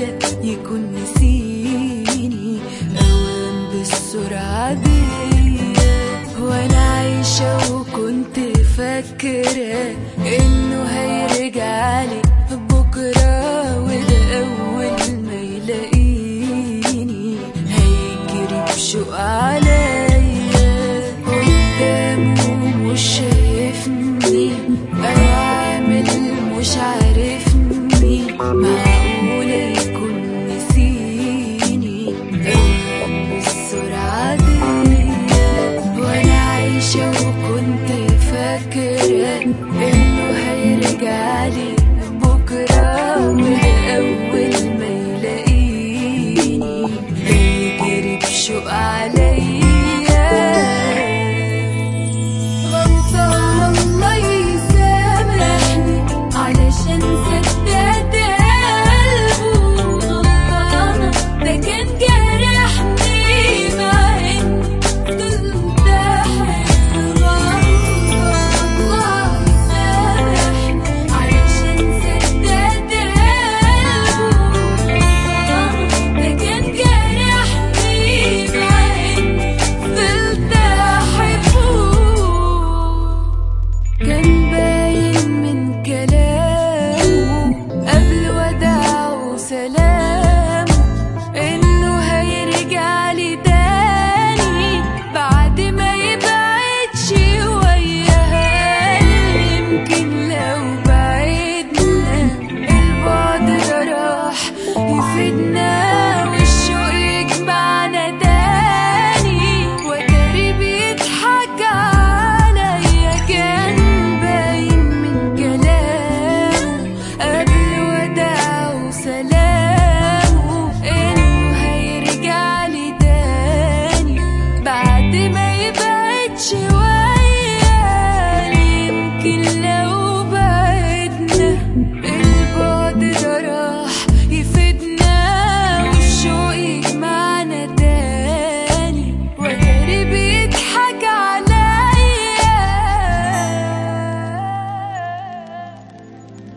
يكون نسيني أوام بالسرعة دي، وأنا عايشة وكنت فاكرة إنه هيرجعلي بكرة، وده أول ما يلاقيني هيجري بشوق عليا، قدامه مش شايفني أو عامل مش عارفني، معقولة يكون نسيني أوام بالسرعة دي، وأنا عايشة وكنت فاكرة إنه هيرجعلي بكرة، وده أول ما يلاقيني هيجري بشوق عليا. غلطانة الله يسامحني علشان سداد قلبه، غلطانة ده كان جرحني مع إني فضلت أحبه. الله يسامحني علشان سداد قلبه، غلطانة ده كان جرحني مع إني فضلت أحبه. كان باين من كلامه قبل وداعه وسلامه إنه هيرجعلي تاني بعد ما يبعد شوية. يمكن لو بعدنا البعد ده راح يفيدنا، والشوق يجمعنا تاني، وتاري بيضحك عليا. كان باين من كلامه قبل وداعه وسلامه إنه هيرجعلي تاني بعد ما يبعد شوية. يمكن لو بعدنا البعد ده راح يفيدنا، والشوق يجمعنا تاني، وتاري بيضحك عليا.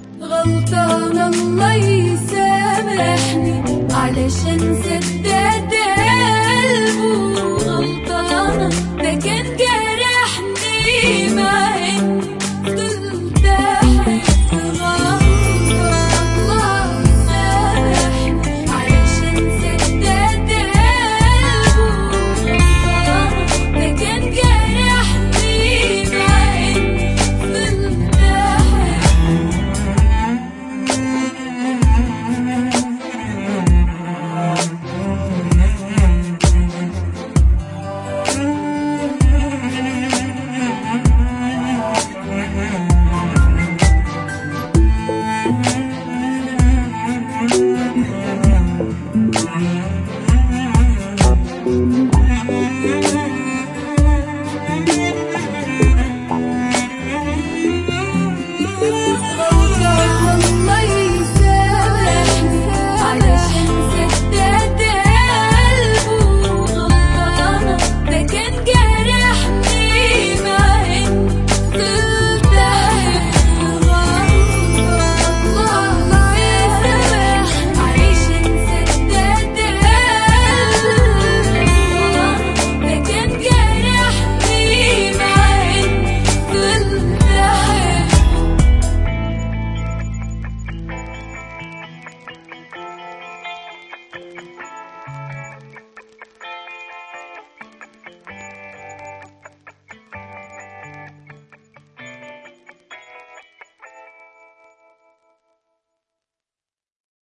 غلطانة الله يسامحني علشان سداد